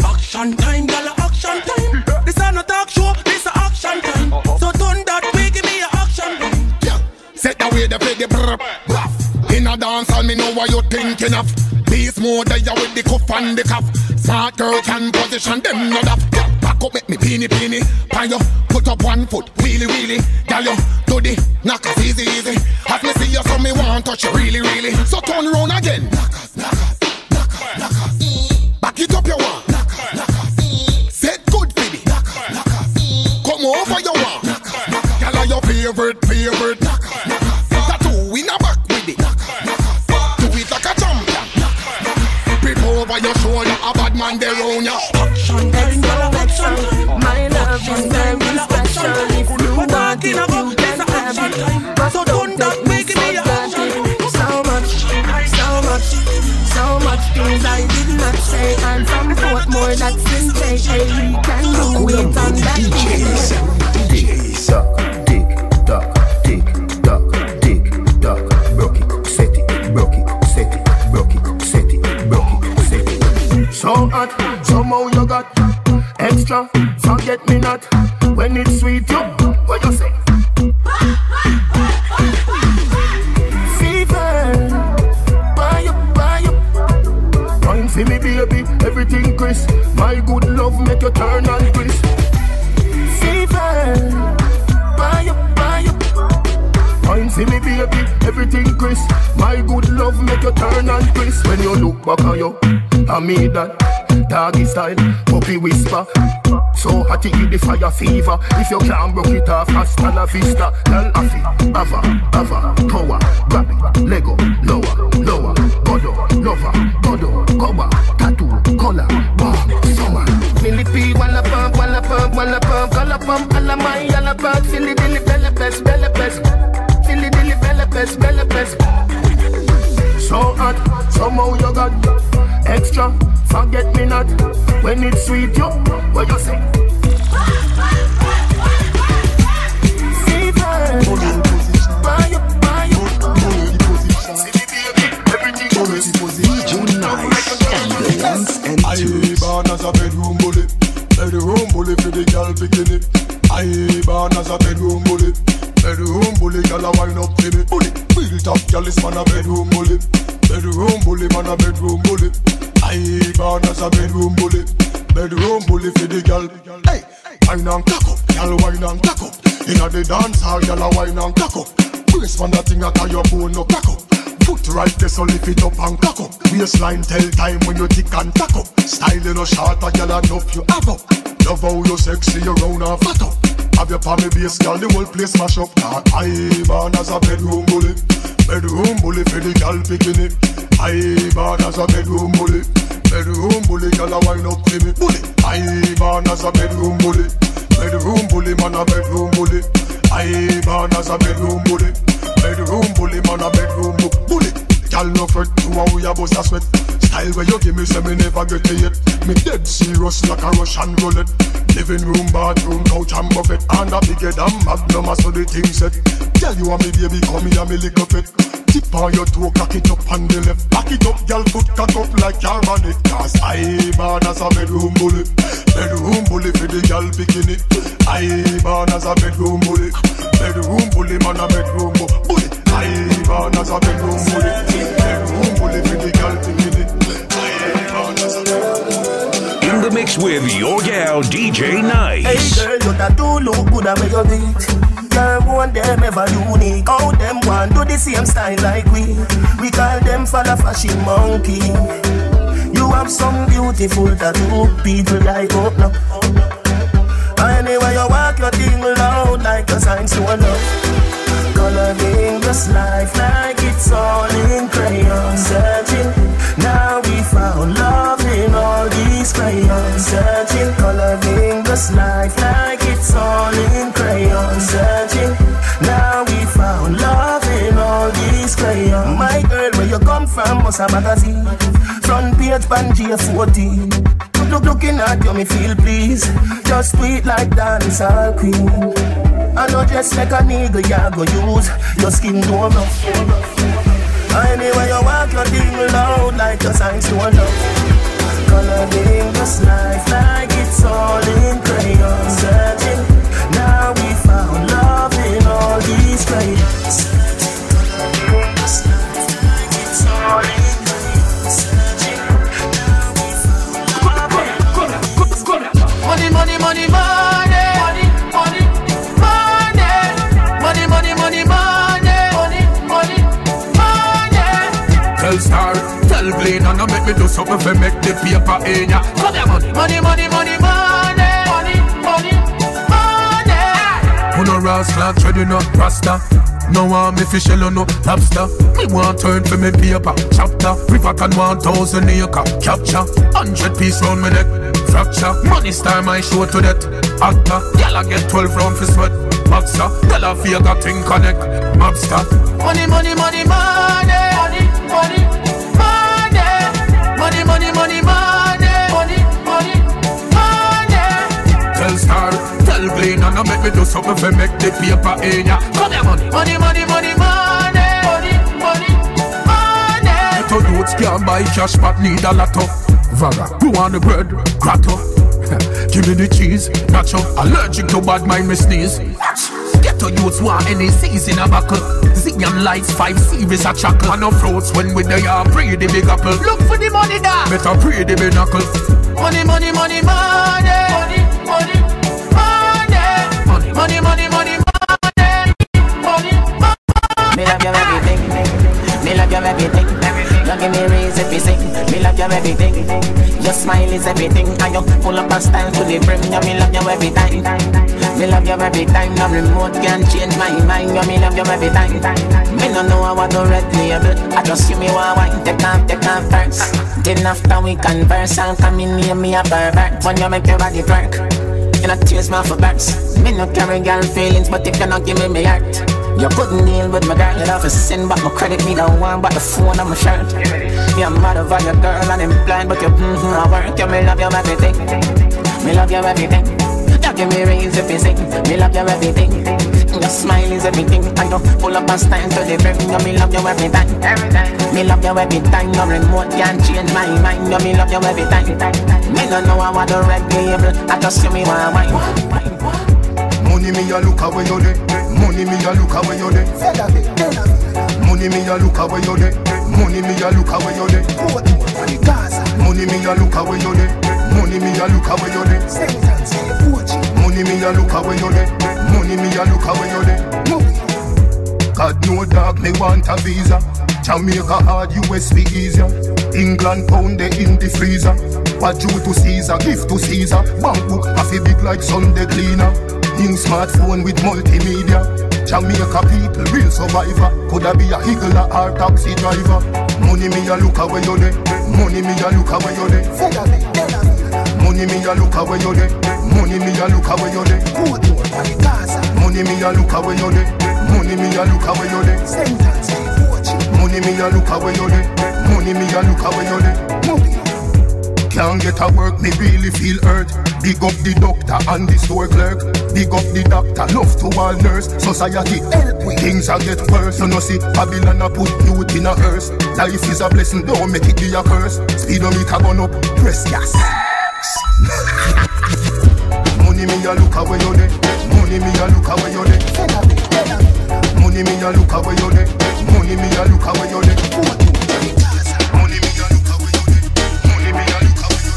Action time, girl, action time. This is not talk show, this is action time. So turn that way, give me a action time. Yeah, set the way they play the brr, bruff. In a dance hall, me know what you thinking of. Beast mode, they are with the cuff and the cuff. Smart girl can position them not up. Yeah, back up, make me peeny peeny. Pan you, put up one foot, wheelie wheelie. Girl, you do the knockers easy easy. As me see you, so me want touch you really really. So turn round again. Knockers, knockers, knockers, knockers. Back it up, you want. Knockers, knockers. Set good for the knockers, knockers. Come over, you want. Knockers, knockers. Girl, are your favorite, favorite. Knockers, knockers. Tattoo in a back with it. Knockers, knockers. Do it like a champion. Knockers, knockers. Grip over your shoulder, a bad man there on ya. Action time, girl, action time. My love is very special. If you want it, you can have it. But don't take me for granted. So much, so much, so much things I did not say. And from Portmore that's in play. Hey, we can do it on that day. Dick, suck, dick, duck, dick, duck, dick, duck. Broke it, set it, broke it, set it, broke it, set it, broke it, set it. So hot, somehow you got extra, forget me not. When it's sweet, you, what you say? Fever, buy up, buy up. Wine for me baby, everything crisp. My good love make you turn and crisp. Fever, buy up, buy up. Wine for me baby, everything crisp. My good love make you turn and crisp. When you look back at you, I made that doggy style, puppy whisper. So hot it give the fire fever. If you can't broke it off, hasta la vista. Girl, afi, ava, ava, power. Grab it, Lego, lower, lower. Godo, lover, godo, cover. Tattoo, color, wow, summer. Millipede, wanna pump, wanna pump, wanna pump. Wanna pump, alla my, alla pump. Philly dilly, belly best, belly best. Philly dilly, belly best, belly best. So hot, somehow you got extra, forget me not. When it's sweet, you, what you say? Fever, buy up, buy up. See me baby, everything goes. D J Nice and the ones and I born as a bedroom bully, bedroom bully for the girl bikini. I born as a bedroom bully, bedroom bully, girl a wine up to me. Bully, built up, girl is man a bedroom bully. Bedroom bully, man a bedroom bully. I born as a bedroom bully, bedroom bully for the girl. Hey, wine and cock up, girl wine and cock up. Inna the dance hall, girl a wine and cock up. Brace man that thing a tie your bone no cock up. Foot right there so lift it up and cock up. Waistline tell time when you tick and tack up. Style in a short a girl enough you have up. Love how you sexy you round and fat up. Have your palmy base girl the whole place mash up. I born as a bedroom bully, bedroom bully for the girl bikini. I born as a bedroom bully, bedroom bully, girl a wine up to me. Bully, I born as a bedroom bully, bedroom bully, man a bedroom bully. I born as a bedroom bully, bedroom bully, man a bedroom bully. Girl no fret, you a we a bust a sweat. Style where you give me, say me never get it yet. Me dead serious like a Russian roulette. Living room, bathroom, couch and buffet. And a bigger than magnum, so the thing set. Tell you a me baby, come here, me lick up it. Tip on your toe, cock it up on the left. Back it up, girl, foot cock up like your bonnet. Cause I born as a bedroom bully, bedroom bully for the girl bikini. I born as a bedroom bully, bedroom bully, man a bedroom bully. I born as a bedroom bully, bedroom bully for the girl bikini. I born as a bedroom bully. In the mix with your gal D J Nice. Hey girl, you that do look good at where you beat. Girl, one them ever unique. All them want do the same style like we. We call them for the fashion monkey. You have some beautiful tattoo, people like up now. Anyway you walk your thing loud like a sign to a love. Coloring this life like it's all in crayon. Searching, now we found love in all these crayons. Searching, coloring this life like it's all in crayon. Searching, now we found love in all these crayons. My girl, where you come from, must a magazine. Front page, Pangea fourteen. Look, looking at you, me feel please. Just sweet like dancehall queen. I know just like a nigga you go use. Your skin don't rough. Anyway you walk your thing loud like a sign to a love. Coloring this life like me do something for make the paper in ya. Come here, money, money, money, money, money, money, money, money. Who no rascal, tread you not rasta. No one me fish or no lobster. Me want turn for me paper chapter. River can one thousand acre capture. Hundred piece round me neck fracture. Money star my show to that actor. Girl I get twelve round for sweat boxer. Girl I feel got thing connect mobster. Money money money money money money money money money money money money money money. Tell Star, tell Glean and I make me do something for make the paper in ya. Come here money money money money money money money money. Little dudes can't buy cash but need a lot of Vaga, who want the bread? Grotto. Give me the cheese, nacho. Allergic to bad mind me sneeze. Get to youths want any season a buckle. Zion lights, five series a chuckle. And no fruits when we they are pray the big apple. Look for the money da. Better pray the big knuckle. Money, money, money, money. Money, money, money. Money, money, money, money, money. Money, money. Me love you everything. Me love you everything. You give me raise if you sing. Me love you everything. Your smile is everything. And you pull up a style to the brim. You me love you every time. Me love you every time. No remote can change my mind. You me love you every time. Me no know how I do red label. I just see me one wine. Take off, take off first. Then after we converse, I'll come in near me a pervert. When you make your body twerk, you not tears me for birds. Me no carry girl feelings, but if you not give me my heart. You couldn't deal with my girl, you love to sin, but my credit me don't want, but the phone on my shirt. Yeah, I'm mad over your girl and I'm blind, but you mm-hmm, I work. You me love you everything. Me love you everything. You give me raise if you sing. Me love you everything. Your smile is everything. And you pull up a stand to the brim. You me love you every time. Me love you every time. No remote can change my mind. You me love you every time. Me don't know how I do red label. I just see me one wine. Money me a look away you dey. Money me a look away you dey. Money me a look away you dey. Money me a look away you dey. Money me a look away you dey. Money me a look away you dey. Money me a look away you dey. Money me a look away you dey. God no dog me want a visa. Jamaica hard, U S be easier. England pound they in the freezer. What due to Caesar, gift to Caesar. Bank book half a big like Sunday cleaner. New smartphone with multimedia. Jamaica people, real survivor. Coulda be a higgler or taxi driver. Money me a look away you dey. Money me a look away you dey. Money me a look away you dey. Money me a look away you dey. Money me a look away you dey. Money me a look away you dey. Money me a look away you dey. Money me a look away you dey. Can't get a work, me really feel hurt. Big up the doctor and the store clerk. Big up the doctor, love to all nurse. Society help we. Things a get worse. You know see, Babylon a put youth in a hearse. Life is a blessing, don't make it be a curse. Speedometer gone up, press gas. Money me a look away you dey. Money me a look away you dey. Money me a look away you dey. Money me a look away you dey. Money me a look away you dey. Money me a look away you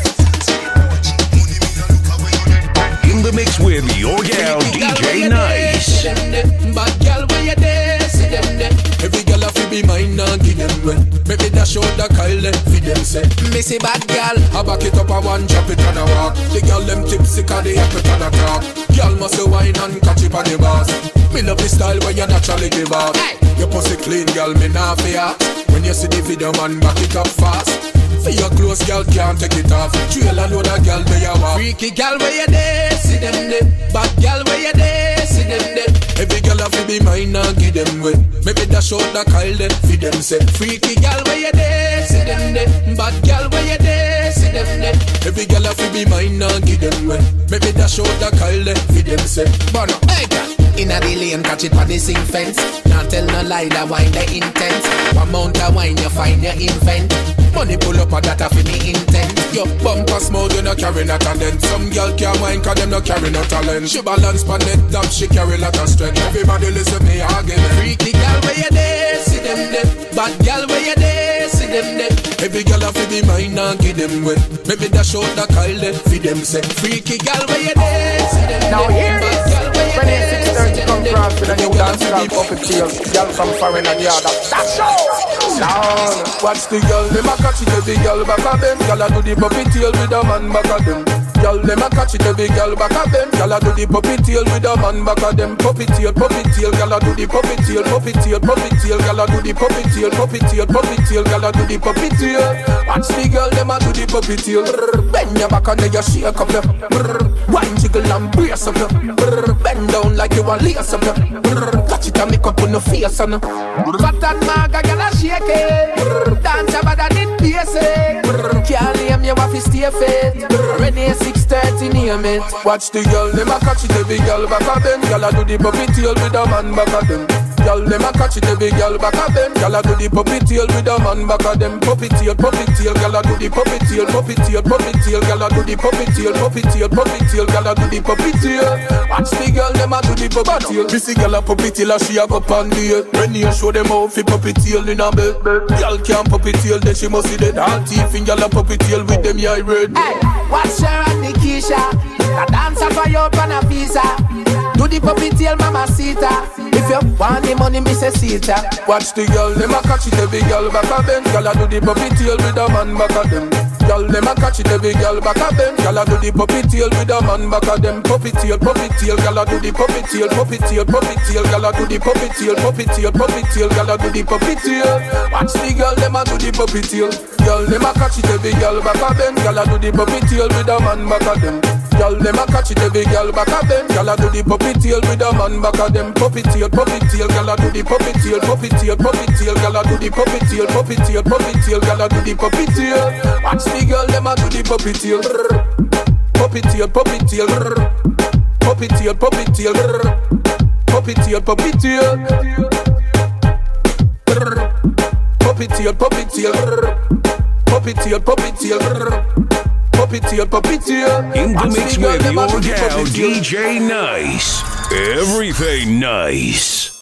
dey. In the mix with your gal D J Nice. Bad gal where you there? See them there. Every gal a fi be mine and give them well. Make me dash out the Kyle them fi them say. Me say bad gal, I back it up a one, drop it on a walk. The gal them tipsy 'cause they have it on a talk. Gal must a wine and catch it on the bars. Me love the style where you naturally give out. Hey. Your pussy clean, gal, me nah fear. When you see the video, man, back it up fast. For your clothes, gal, can't take it off. Trail a load of gal, where you walk. Freaky gal, where you there? See them there. Bad gal, where you there? See them there. Every gal have to be mine and give them way. Maybe dash out the Kyle them, feed them say. Freaky gal, where you there? See them there. Bad gal, where you there? See them there. Every gal have to be mine and give them way. Maybe dash out the Kyle them, feed them say. Bono, hey gal. Inna the lane, catch it for the same fence. Not tell no lie, that wine the intent. One mount of wine, you find your invent. Money pull up a data for me intent. Your bumper smooth, you no carry no talent. Some girl can't wine 'cause them no carry no talent. She balance pan it up, she carry lot of strength. Everybody listen me argument. Freaky girl where you there? See them there. Bad girl where you there? See them there. Every girl have to be mine and give them way. Maybe dash out the Kyle them, feed them say. Freaky girl where you there? See them there. Now here it is. When it's six thirty come across with a new dance club puppeteers. Girl from foreign and the other. That's all. Lord, watch the girl, them a catch it, every girl back of them. Girl a do the puppy tail with a man back of them. Girl, them a catch it, every girl back of them. Girl a do the puppy tail with a man back of them. Puppy tail, puppy tail, girl a do the puppy tail, puppy tail, puppy tail, girl a do the puppy tail, puppy tail, puppy tail, girl a do the puppy tail. Watch the girl, them a do the puppy tail. Bend your back and then you shake up your. Wine jiggle and brace up your. Bend down like you a lace up your. Catch it and make up on your face and. Fat and maga, girl a shake it. Dance about that it basic. Can't name you have to stay fit. Ready six thirty name it. Watch the girl, them a catch it, every girl back of them. Girl a do the puppy tail with a man back of them. Girl, them a catch it, every girl back of them. Girl a do the puppy tail with a man back of them. Puppy tail, puppy tail, girl a do the puppy tail, puppy tail, puppy tail, girl a do the puppy tail, puppy tail, puppy tail, girl a do the puppy tail. Watch the girl, them a do the puppy tail. Missy girl a puppy tail, and she a go pan the. When you show them how fi puppy tail in a bed. Girl can't puppy tail, then she must see dead. All teeth in girl a puppy tail with them yeah red. Hey, watch her and Nikisha, a dancer for you on a visa. Do the puppy tail, mama Sita. If you want the money, me say Sita. Watch the girl, them a catch it, every girl back of them. Girl a do the puppy tail with a man back of them. Girl, them a catch it, every girl back of them. Girl a do the puppy tail with a man back of them. Puppy tail, puppy tail, girl a do the puppy tail, puppy tail, puppy tail, girl a do the puppy tail, puppy tail, puppy tail, girl a do the puppy tail. Watch the girl, them a do the puppy tail. Girl, them a catch it, every girl back of them. Girl a do the puppy tail with a man back of them. Girl, them a catch it, every girl back of them. Girl a do the puppy tail with a man back of them. Puppy tail, puppy tail, girl a do the puppy tail, puppy tail, puppy tail, girl a do the puppy tail, puppy tail, puppy tail, girl a do the puppy tail. Watch the girl, them a do the puppy tail, puppy tail, puppy tail, puppy tail, puppy tail, puppy tail, puppy tail, puppy tail, puppy tail, puppy tail, puppy tail. Puppy tail, puppy tail. In the mix with your gal, D J Nice. Everything nice.